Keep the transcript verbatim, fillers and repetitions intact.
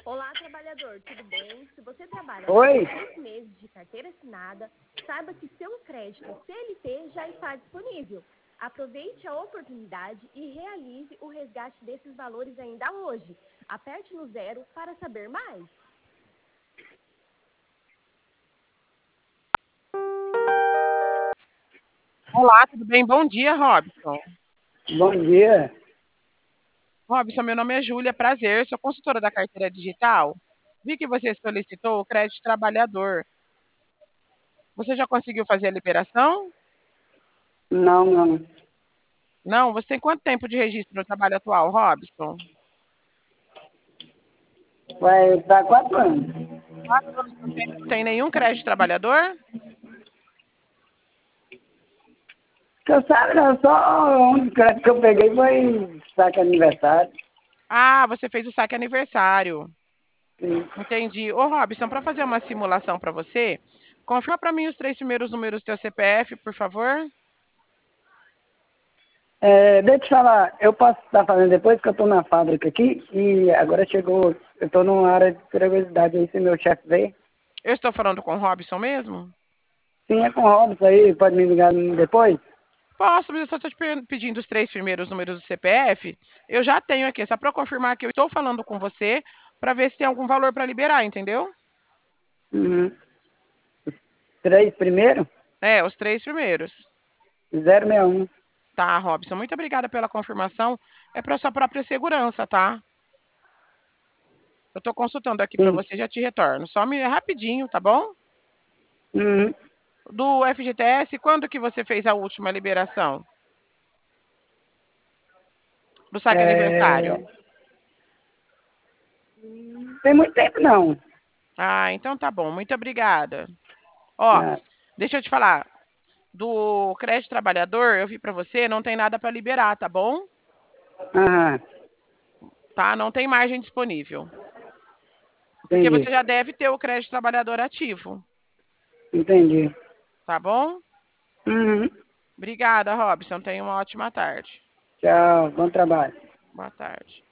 Olá, trabalhador, tudo bem? Se você trabalha Oi? seis meses de carteira assinada, saiba que seu crédito C L T já está disponível. Aproveite a oportunidade e realize o resgate desses valores ainda hoje. Aperte no zero para saber mais. Olá, tudo bem? Bom dia, Robson. Bom dia. Robson, meu nome é Júlia, prazer, sou consultora da carteira digital. Vi que você solicitou o crédito trabalhador. Você já conseguiu fazer a liberação? Não, não. Não? Você tem quanto tempo de registro no trabalho atual, Robson? Vai dar quatro anos. Quatro anos você ainda não tem nenhum crédito trabalhador? Que eu sabe, não, só o único crédito que eu peguei foi saque aniversário. Ah, você fez o saque aniversário. Sim. Entendi. Ô, Robson, para fazer uma simulação para você, confirma para mim os três primeiros números do teu C P F, por favor. É, deixa eu te falar, eu posso estar fazendo depois que eu estou na fábrica aqui e agora chegou, eu estou numa área de perigosidade aí, se meu chefe veio. Eu estou falando com o Robson mesmo? Sim, é com o Robson aí, pode me ligar depois? Posso, mas eu só estou te pe- pedindo os três primeiros números do C P F. Eu já tenho aqui, só para confirmar que eu estou falando com você, para ver se tem algum valor para liberar, entendeu? Uhum. Três primeiro? É, os três primeiros. zero seis um. Tá, Robson, muito obrigada pela confirmação. É para sua própria segurança, tá? Eu estou consultando aqui para Sim. você, já te retorno. Só me rapidinho, tá bom? Uhum. Do F G T S, quando que você fez a última liberação? Do saque aniversário? É... Tem muito tempo não. Ah, então tá bom, muito obrigada. Ó, Ah, deixa eu te falar. Do crédito trabalhador, eu vi para você, não tem nada para liberar, tá bom? aham, Tá? Não tem margem disponível. Porque entendi. você já deve ter o crédito trabalhador ativo, Entendi. tá bom? Uhum. Obrigada, Robson. Tenha uma ótima tarde. Tchau, bom trabalho. Boa tarde.